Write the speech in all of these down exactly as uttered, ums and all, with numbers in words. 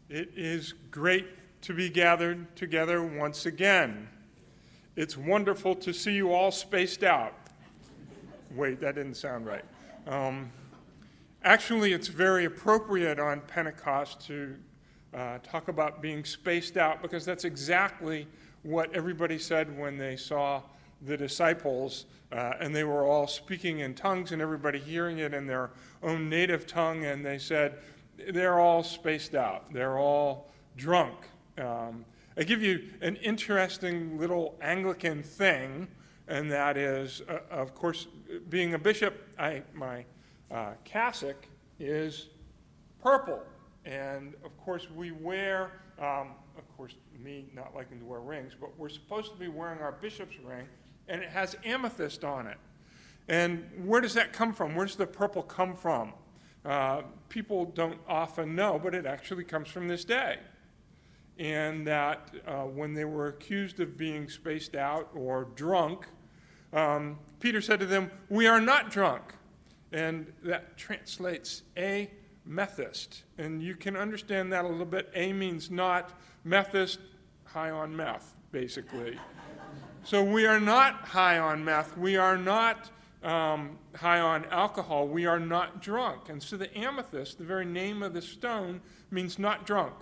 It is great to be gathered together once again. It's wonderful to see you all spaced out. Wait, that didn't sound right. Um, actually, it's very appropriate on Pentecost to uh, talk about being spaced out, because that's exactly what everybody said when they saw the disciples, uh, and they were all speaking in tongues and everybody hearing it in their own native tongue, and they said, they're all spaced out. They're all drunk. Um, I give you an interesting little Anglican thing, and that is, uh, of course, being a bishop, I, my uh, cassock is purple. And, of course, we wear, um, of course, me not liking to wear rings, but we're supposed to be wearing our bishop's ring, and it has amethyst on it. And where does that come from? Where does the purple come from? Uh, people don't often know, but it actually comes from this day. And that uh, when they were accused of being spaced out or drunk, um, Peter said to them, "We are not drunk." And that translates amethyst. And you can understand that a little bit. A means not, methist, high on meth, basically. So we are not high on meth. We are not Um, high on alcohol. We are not drunk. And so the amethyst, the very name of the stone, means not drunk.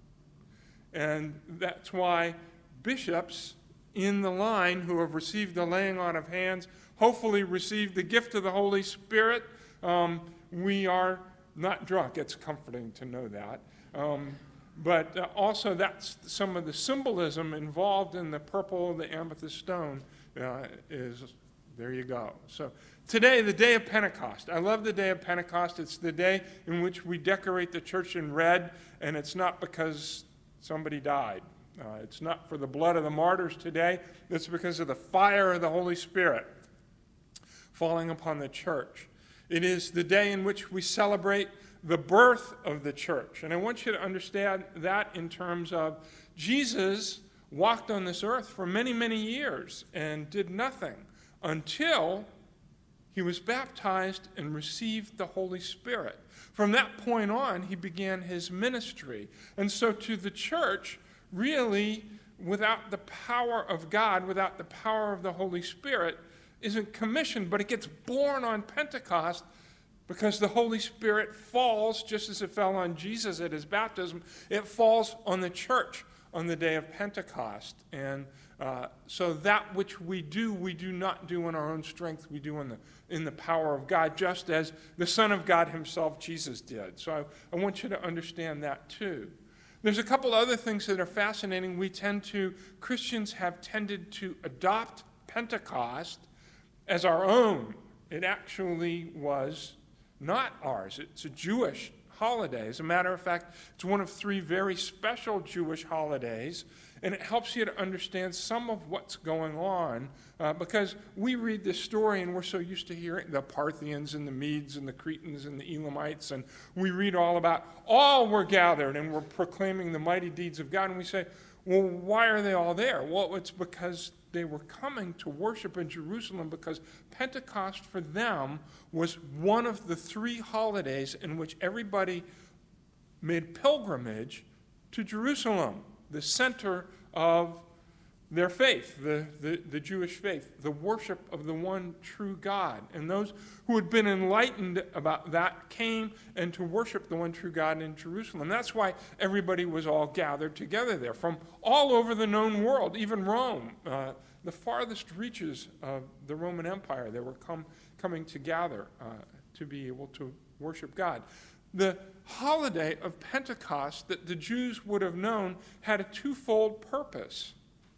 And that's why bishops in the line who have received the laying on of hands, hopefully received the gift of the Holy Spirit, um, we are not drunk. It's comforting to know that. Um, but uh, also that's some of the symbolism involved in the purple, the amethyst stone uh, is... There you go. So today, the day of Pentecost. I love the day of Pentecost. It's the day in which we decorate the church in red, and it's not because somebody died. Uh, it's not for the blood of the martyrs today. It's because of the fire of the Holy Spirit falling upon the church. It is the day in which we celebrate the birth of the church. And I want you to understand that in terms of Jesus walked on this earth for many, many years and did nothing until he was baptized and received the Holy Spirit. From that point on, he began his ministry. And so to the church, really, without the power of God, without the power of the Holy Spirit, isn't commissioned, but it gets born on Pentecost because the Holy Spirit falls, just as it fell on Jesus at his baptism, it falls on the church on the day of Pentecost. And Uh, so that which we do, we do not do in our own strength. We do in the in the power of God, just as the Son of God himself, Jesus, did. So I, I want you to understand that too. There's a couple other things that are fascinating. We tend to, Christians have tended to adopt Pentecost as our own. It actually was not ours. It's a Jewish holiday. As a matter of fact, it's one of three very special Jewish holidays. And it helps you to understand some of what's going on, uh, because we read this story and we're so used to hearing the Parthians and the Medes and the Cretans and the Elamites, and we read all about all were gathered and we're proclaiming the mighty deeds of God, and we say, well, why are they all there? Well, it's because they were coming to worship in Jerusalem, because Pentecost for them was one of the three holidays in which everybody made pilgrimage to Jerusalem, the center of their faith, the, the, the Jewish faith, the worship of the one true God. And those who had been enlightened about that came and to worship the one true God in Jerusalem. That's why everybody was all gathered together there from all over the known world, even Rome, uh, the farthest reaches of the Roman Empire. They were come, coming to gather uh, to be able to worship God. The holiday of Pentecost that the Jews would have known had a twofold purpose.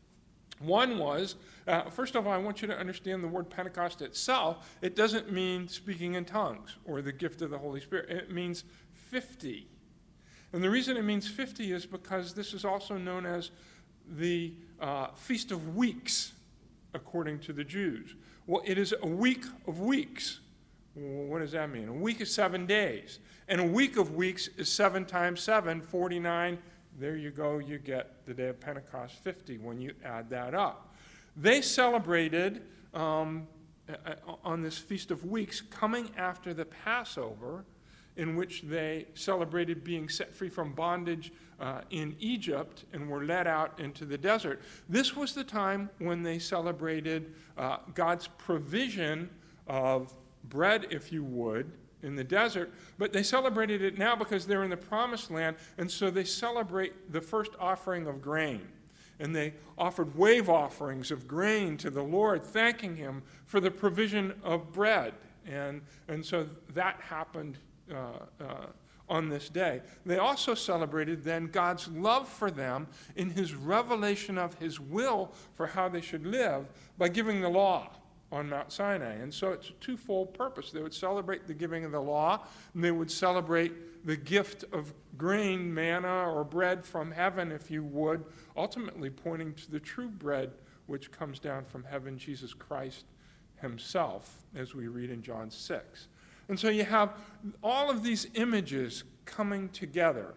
One was, uh, first of all, I want you to understand the word Pentecost itself. It doesn't mean speaking in tongues or the gift of the Holy Spirit. It means fifty. And the reason it means fifty is because this is also known as the uh, Feast of Weeks, according to the Jews. Well, it is a week of weeks. Well, what does that mean? A week is seven days. And a week of weeks is seven times seven, forty-nine. There you go, you get the day of Pentecost, fifty, when you add that up. They celebrated um, on this Feast of Weeks, coming after the Passover, in which they celebrated being set free from bondage uh, in Egypt and were led out into the desert. This was the time when they celebrated uh, God's provision of bread, if you would, in the desert, but they celebrated it now because they're in the promised land, and so they celebrate the first offering of grain. And they offered wave offerings of grain to the Lord, thanking him for the provision of bread. And, and so that happened uh, uh, on this day. They also celebrated then God's love for them in his revelation of his will for how they should live by giving the law on Mount Sinai. And so it's a twofold purpose. They would celebrate the giving of the law, and they would celebrate the gift of grain, manna, or bread from heaven, if you would, ultimately pointing to the true bread which comes down from heaven, Jesus Christ himself, as we read in John six. And so you have all of these images coming together.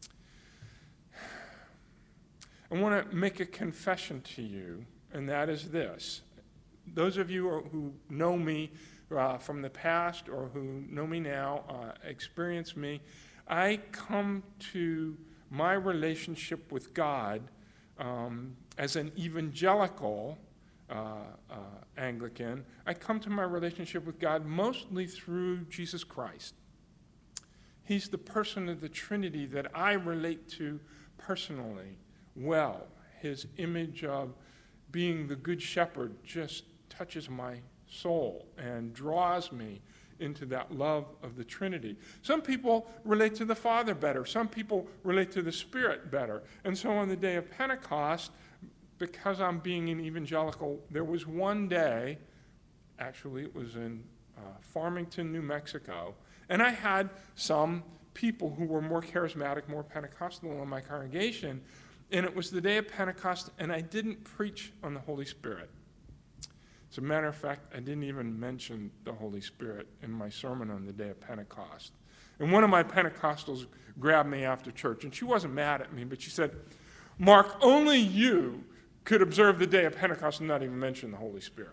I want to make a confession to you, and that is this. Those of you who know me uh, from the past or who know me now, uh, experience me, I come to my relationship with God um, as an evangelical uh, uh, Anglican. I come to my relationship with God mostly through Jesus Christ. He's the person of the Trinity that I relate to personally well. His image of being the good shepherd just touches my soul and draws me into that love of the Trinity. Some people relate to the Father better. Some people relate to the Spirit better. And so on the day of Pentecost, because I'm being an evangelical, there was one day, actually it was in uh, Farmington, New Mexico, and I had some people who were more charismatic, more Pentecostal in my congregation, and it was the day of Pentecost, and I didn't preach on the Holy Spirit. As a matter of fact, I didn't even mention the Holy Spirit in my sermon on the day of Pentecost. And one of my Pentecostals grabbed me after church, and she wasn't mad at me, but she said, "Mark, only you could observe the day of Pentecost and not even mention the Holy Spirit."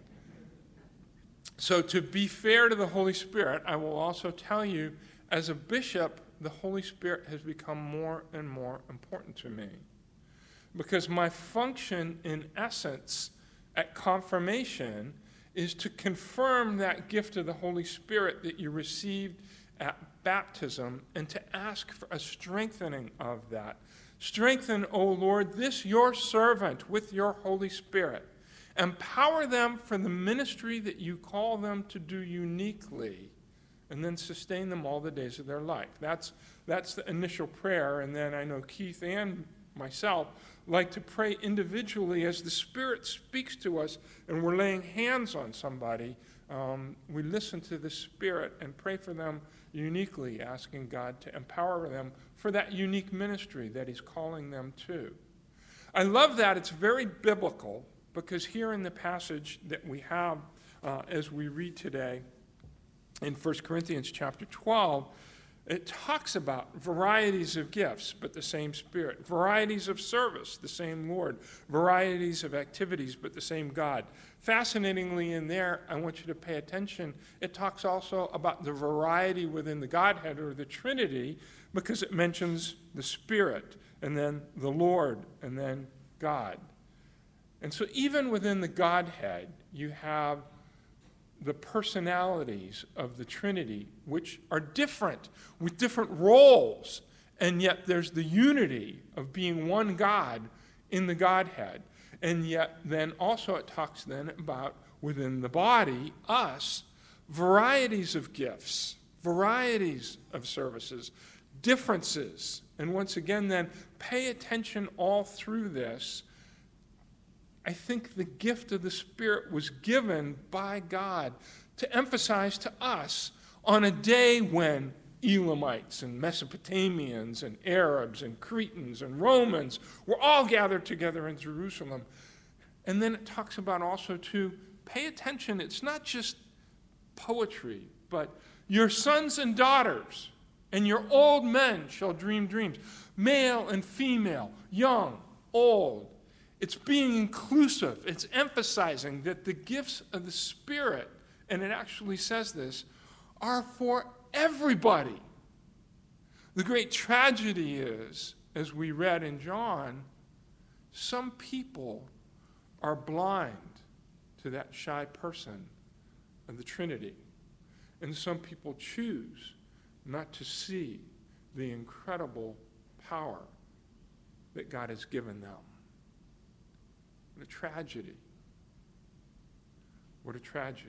So to be fair to the Holy Spirit, I will also tell you, as a bishop, the Holy Spirit has become more and more important to me. Because my function, in essence, at confirmation is to confirm that gift of the Holy Spirit that you received at baptism and to ask for a strengthening of that. Strengthen, O Lord, this your servant with your Holy Spirit. Empower them for the ministry that you call them to do uniquely, and then sustain them all the days of their life. That's, that's the initial prayer, and then I know Keith and myself like to pray individually as the Spirit speaks to us and we're laying hands on somebody. Um, we listen to the Spirit and pray for them uniquely, asking God to empower them for that unique ministry that he's calling them to. I love that. It's very biblical, because here in the passage that we have uh, as we read today in First Corinthians chapter twelve, it talks about varieties of gifts, but the same Spirit. Varieties of service, the same Lord. Varieties of activities, but the same God. Fascinatingly in there, I want you to pay attention, it talks also about the variety within the Godhead, or the Trinity, because it mentions the Spirit, and then the Lord, and then God. And so even within the Godhead, you have the personalities of the Trinity, which are different, with different roles, and yet there's the unity of being one God in the Godhead. And yet then also it talks then about within the body, us, varieties of gifts, varieties of services, differences. And once again then, pay attention all through this. I think the gift of the Spirit was given by God to emphasize to us on a day when Elamites and Mesopotamians and Arabs and Cretans and Romans were all gathered together in Jerusalem. And then it talks about also to pay attention. It's not just poetry, but your sons and daughters and your old men shall dream dreams, male and female, young, old. It's being inclusive. It's emphasizing that the gifts of the Spirit, and it actually says this, are for everybody. The great tragedy is, as we read in John, some people are blind to that shy person of the Trinity. And some people choose not to see the incredible power that God has given them. What a tragedy. What a tragedy.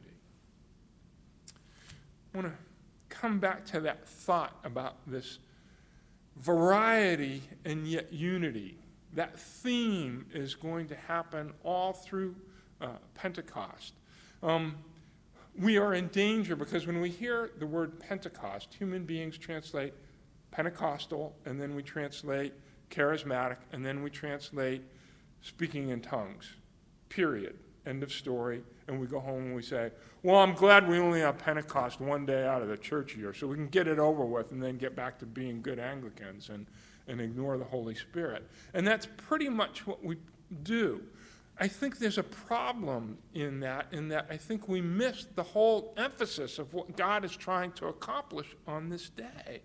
I want to come back to that thought about this variety and yet unity. That theme is going to happen all through uh, Pentecost. Um, we are in danger because when we hear the word Pentecost, human beings translate Pentecostal, and then we translate charismatic, and then we translate speaking in tongues. Period. End of story. And we go home and we say, well, I'm glad we only have Pentecost one day out of the church year so we can get it over with and then get back to being good Anglicans and, and ignore the Holy Spirit. And that's pretty much what we do. I think there's a problem in that, in that I think we miss the whole emphasis of what God is trying to accomplish on this day.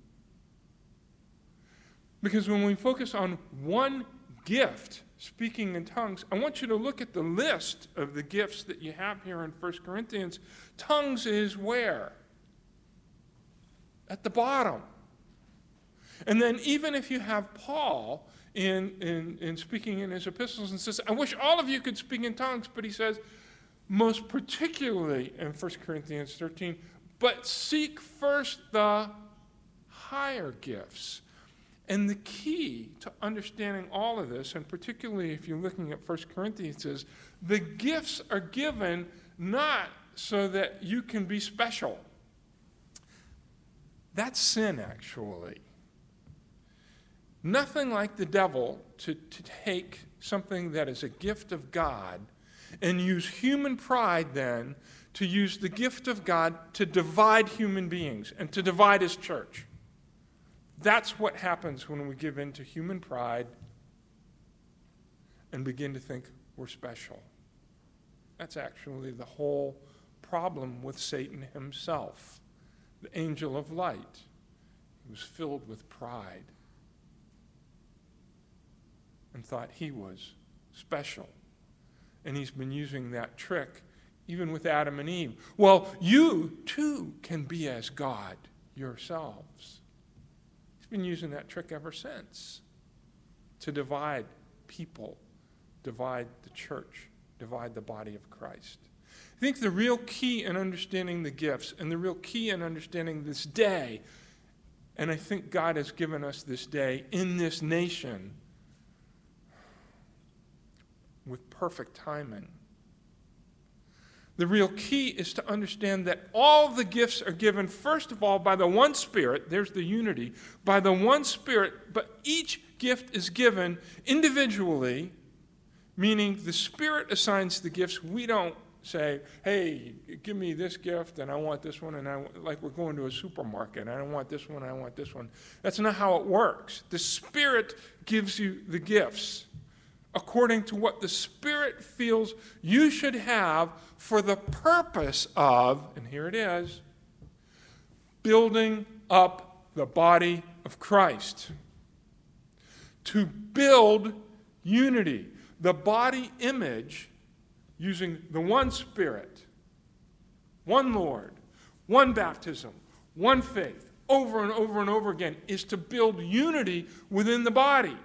Because when we focus on one gift, speaking in tongues, I want you to look at the list of the gifts that you have here in First Corinthians. Tongues is where? At the bottom. And then even if you have Paul in, in, in speaking in his epistles and says, I wish all of you could speak in tongues, but he says, most particularly in First Corinthians thirteen, but seek first the higher gifts. And the key to understanding all of this, and particularly if you're looking at First Corinthians, is the gifts are given not so that you can be special. That's sin, actually. Nothing like the devil to, to take something that is a gift of God and use human pride then to use the gift of God to divide human beings and to divide his church. That's what happens when we give in to human pride and begin to think we're special. That's actually the whole problem with Satan himself. The angel of light. He was filled with pride and thought he was special. And he's been using that trick even with Adam and Eve. Well, you too can be as God yourselves. He's been using that trick ever since to divide people, divide the church, divide the body of Christ. I think the real key in understanding the gifts and the real key in understanding this day, and I think God has given us this day in this nation with perfect timing. The real key is to understand that all the gifts are given, first of all, by the one Spirit. There's the unity. By the one Spirit, but each gift is given individually, meaning the Spirit assigns the gifts. We don't say, hey, give me this gift, and I want this one, and I like we're going to a supermarket. I don't want this one, I want this one. That's not how it works. The Spirit gives you the gifts according to what the Spirit feels you should have for the purpose of, and here it is, building up the body of Christ. To build unity. The body image, using the one Spirit, one Lord, one baptism, one faith, over and over and over again, is to build unity within the body.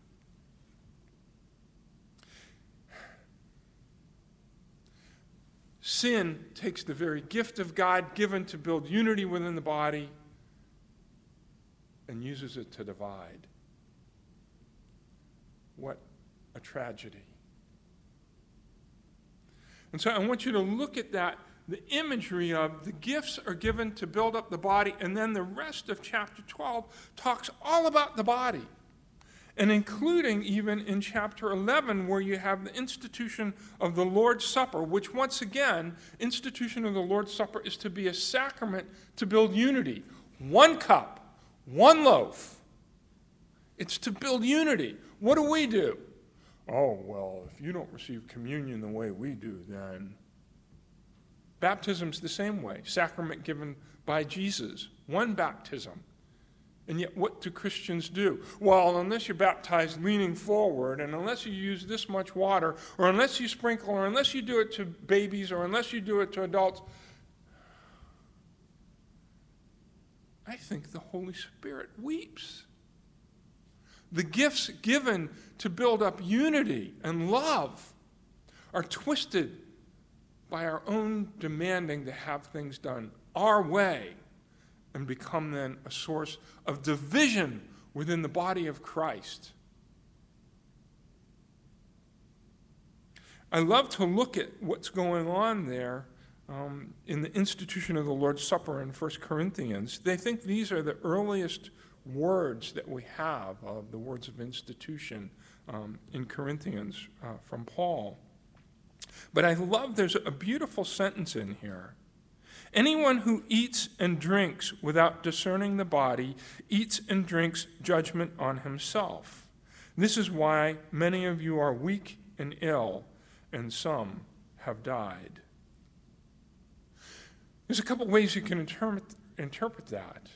Sin takes the very gift of God given to build unity within the body and uses it to divide. What a tragedy. And so I want you to look at that, the imagery of the gifts are given to build up the body, and then the rest of chapter twelve talks all about the body. And including even in chapter eleven, where you have the institution of the Lord's Supper, which once again, institution of the Lord's Supper is to be a sacrament to build unity. One cup, one loaf. It's to build unity. What do we do? Oh, well, if you don't receive communion the way we do, then Baptism's the same way, sacrament given by Jesus, one baptism. And yet what do Christians do? Well, unless you're baptized leaning forward, and unless you use this much water, or unless you sprinkle, or unless you do it to babies, or unless you do it to adults, I think the Holy Spirit weeps. The gifts given to build up unity and love are twisted by our own demanding to have things done our way, and become then a source of division within the body of Christ. I love to look at what's going on there um, in the institution of the Lord's Supper in First Corinthians. They think these are the earliest words that we have of the words of institution um, in Corinthians uh, from Paul. But I love there's a beautiful sentence in here. Anyone who eats and drinks without discerning the body eats and drinks judgment on himself. This is why many of you are weak and ill, and some have died. There's a couple ways you can interpret, interpret that.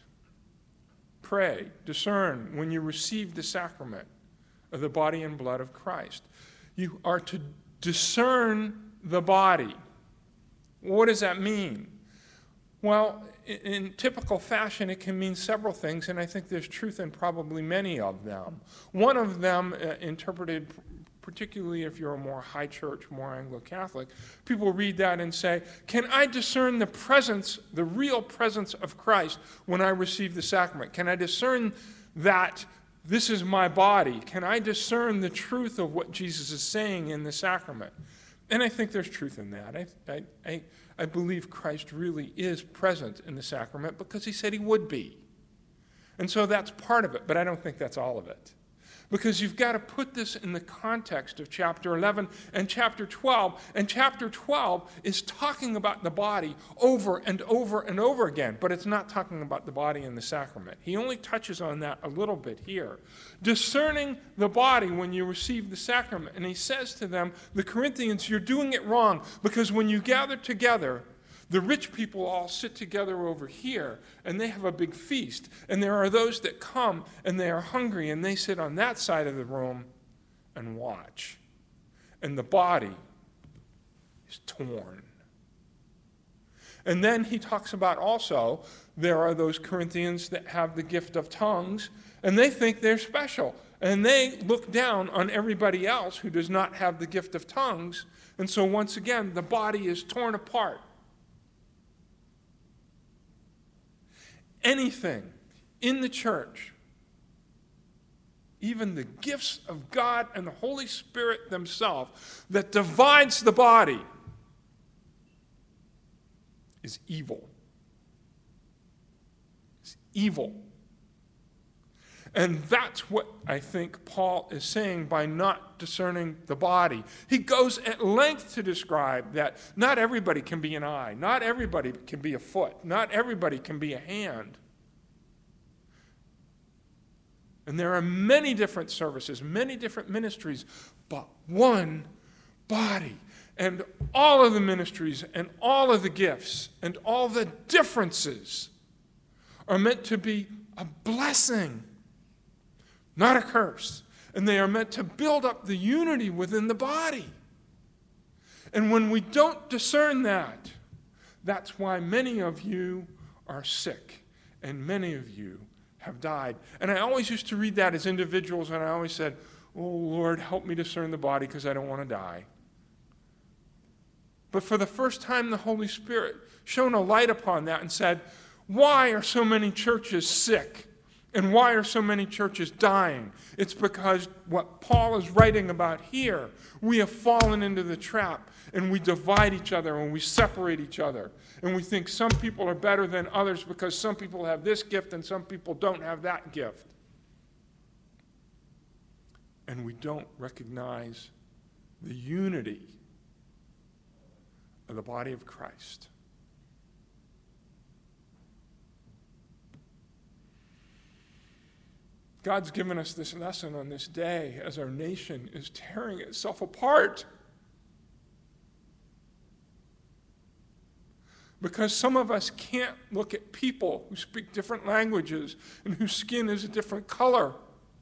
Pray, discern when you receive the sacrament of the body and blood of Christ. You are to discern the body. What does that mean? Well, in typical fashion, it can mean several things, and I think there's truth in probably many of them. One of them, uh, interpreted particularly if you're a more high church, more Anglo-Catholic, people read that and say, can I discern the presence, the real presence of Christ when I receive the sacrament? Can I discern that this is my body? Can I discern the truth of what Jesus is saying in the sacrament? And I think there's truth in that. I, I, I, I believe Christ really is present in the sacrament because he said he would be. And so that's part of it, but I don't think that's all of it. Because you've got to put this in the context of chapter eleven and chapter twelve. And chapter twelve is talking about the body over and over and over again, but it's not talking about the body and the sacrament. He only touches on that a little bit here. Discerning the body when you receive the sacrament. And he says to them, the Corinthians, you're doing it wrong, because when you gather together, the rich people all sit together over here, and they have a big feast. And there are those that come, and they are hungry, and they sit on that side of the room and watch. And the body is torn. And then he talks about also, there are those Corinthians that have the gift of tongues, and they think they're special. And they look down on everybody else who does not have the gift of tongues. And so once again, the body is torn apart. Anything in the church, even the gifts of God and the Holy Spirit themselves, that divides the body is evil. It's evil. And that's what I think Paul is saying by not discerning the body. He goes at length to describe that not everybody can be an eye, not everybody can be a foot, not everybody can be a hand. And there are many different services, many different ministries, but one body. And all of the ministries and all of the gifts and all the differences are meant to be a blessing, not a curse. And they are meant to build up the unity within the body. And when we don't discern that, that's why many of you are sick and many of you have died. And I always used to read that as individuals, and I always said, oh, Lord, help me discern the body because I don't want to die. But for the first time, the Holy Spirit shone a light upon that and said, why are so many churches sick? And why are so many churches dying? It's because what Paul is writing about here, we have fallen into the trap, and we divide each other, and we separate each other. And we think some people are better than others because some people have this gift and some people don't have that gift. And we don't recognize the unity of the body of Christ. God's given us this lesson on this day as our nation is tearing itself apart. Because some of us can't look at people who speak different languages and whose skin is a different color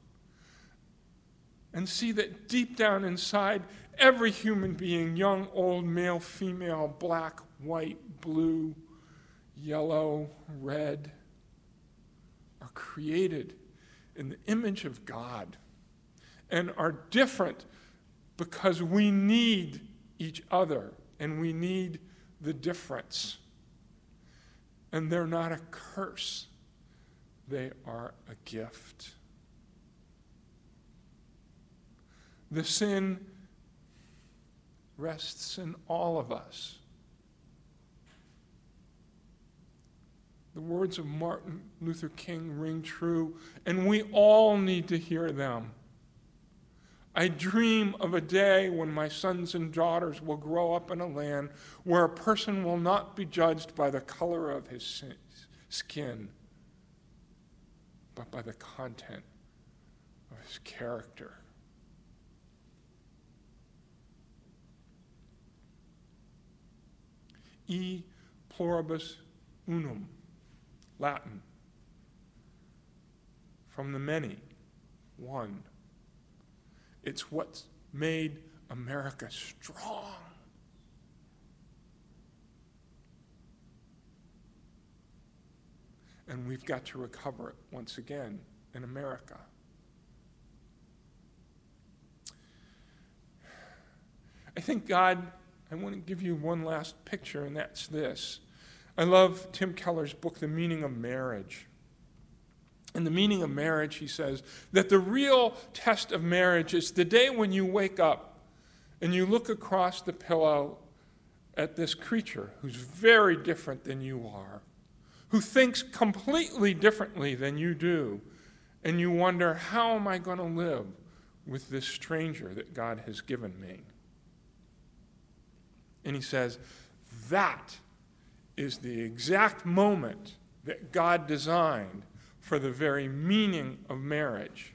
and see that deep down inside, every human being, young, old, male, female, black, white, blue, yellow, red, are created in the image of God and are different because we need each other and we need the difference. And they're not a curse. They are a gift. The sin rests in all of us. The words of Martin Luther King ring true, and we all need to hear them. I dream of a day when my sons and daughters will grow up in a land where a person will not be judged by the color of his skin, but by the content of his character. E pluribus unum, Latin. From the many, one. It's what's made America strong. And we've got to recover it once again in America. I think God, I want to give you one last picture, and that's this. I love Tim Keller's book, The Meaning of Marriage. In The Meaning of Marriage, he says that the real test of marriage is the day when you wake up and you look across the pillow at this creature who's very different than you are, who thinks completely differently than you do, and you wonder, how am I going to live with this stranger that God has given me? And he says, that is the exact moment that God designed for the very meaning of marriage.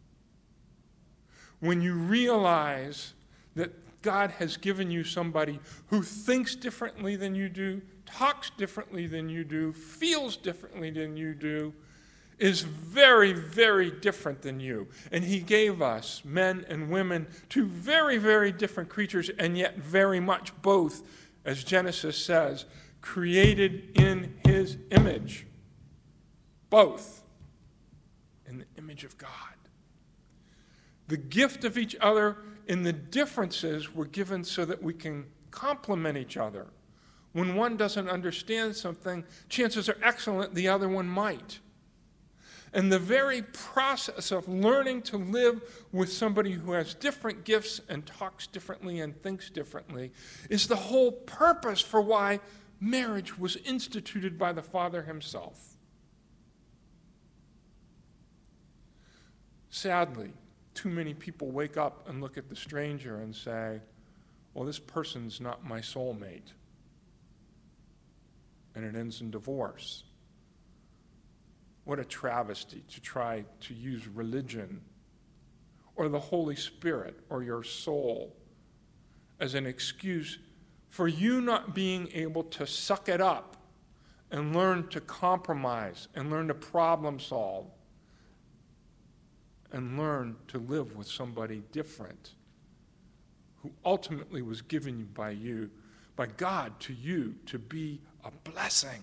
When you realize that God has given you somebody who thinks differently than you do, talks differently than you do, feels differently than you do, is very, very different than you. And he gave us, men and women, two very, very different creatures, and yet very much both, as Genesis says, created in his image. Both in the image of God. The gift of each other in the differences were given so that we can complement each other. When one doesn't understand something, chances are excellent the other one might. And the very process of learning to live with somebody who has different gifts and talks differently and thinks differently is the whole purpose for why marriage was instituted by the Father himself. Sadly, too many people wake up and look at the stranger and say, well, this person's not my soulmate. And it ends in divorce. What a travesty to try to use religion or the Holy Spirit or your soul as an excuse for you not being able to suck it up and learn to compromise and learn to problem solve and learn to live with somebody different who ultimately was given by you, by God to you to be a blessing.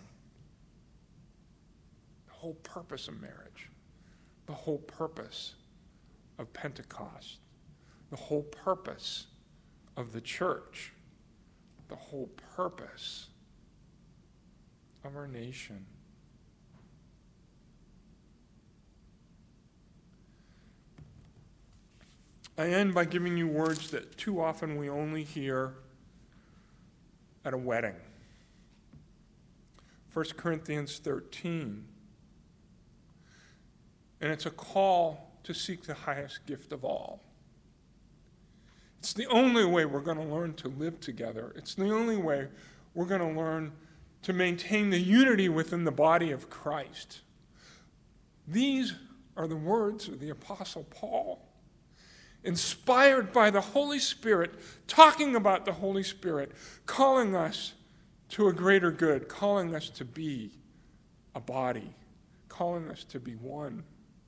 The whole purpose of marriage, the whole purpose of Pentecost, the whole purpose of the church, the whole purpose of our nation. I end by giving you words that too often we only hear at a wedding. First Corinthians thirteen. And it's a call to seek the highest gift of all. It's the only way we're going to learn to live together. It's the only way we're going to learn to maintain the unity within the body of Christ. These are the words of the Apostle Paul, inspired by the Holy Spirit, talking about the Holy Spirit, calling us to a greater good, calling us to be a body, calling us to be one.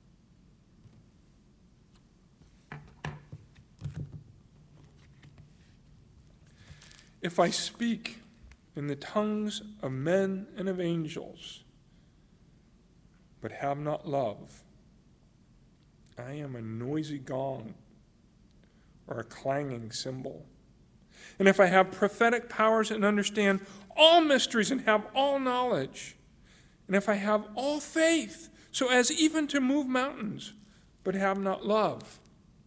If I speak in the tongues of men and of angels, but have not love, I am a noisy gong or a clanging cymbal. And if I have prophetic powers and understand all mysteries and have all knowledge, and if I have all faith, so as even to move mountains, but have not love,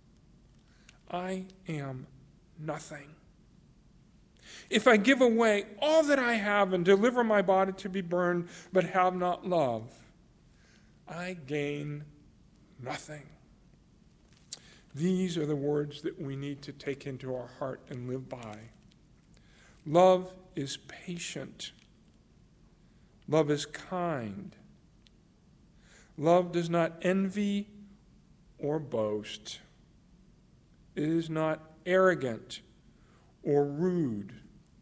I am nothing. If I give away all that I have and deliver my body to be burned, but have not love, I gain nothing. These are the words that we need to take into our heart and live by. Love is patient. Love is kind. Love does not envy or boast. It is not arrogant or rude.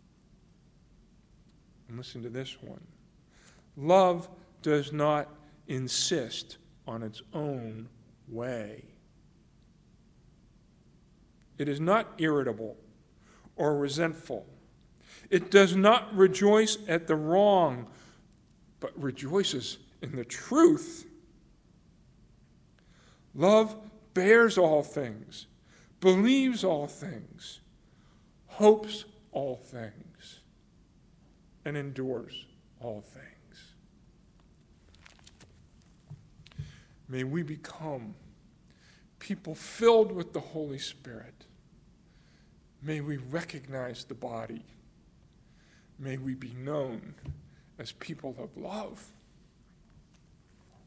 And listen to this one. Love does not insist on its own way. It is not irritable or resentful. It does not rejoice at the wrong, but rejoices in the truth. Love bears all things, believes all things, hopes all things, and endures all things. May we become people filled with the Holy Spirit. May we recognize the body. May we be known as people of love.